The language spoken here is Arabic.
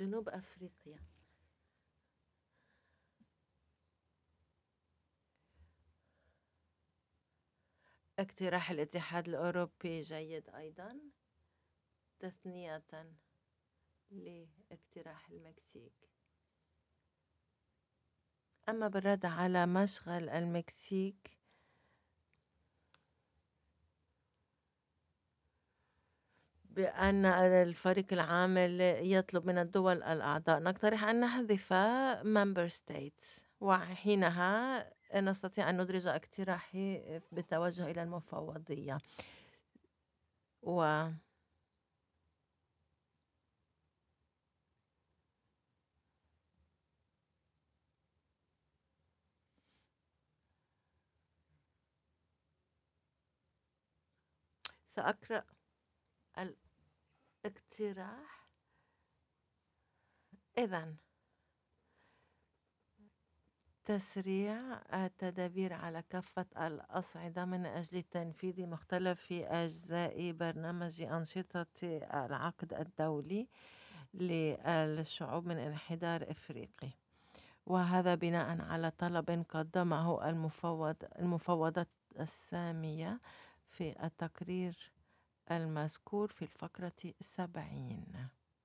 جنوب أفريقيا. اقتراح الاتحاد الأوروبي جيد أيضا، تثنية لاقتراح المكسيك. أما بالرد على مشغل المكسيك، بأن الفريق العامل يطلب من الدول الأعضاء، نقترح أن نحذف member states، وحينها نستطيع أن ندرج اقتراحي بالتوجه إلى المفوضية. و سأقرأ الاقتراح. إذن تسريع التدابير على كافة الأصعدة من أجل تنفيذ مختلف أجزاء برنامج أنشطة العقد الدولي للشعوب من انحدار إفريقي، وهذا بناء على طلب قدمه المفوضة السامية في التقرير المذكور في الفقرة 70.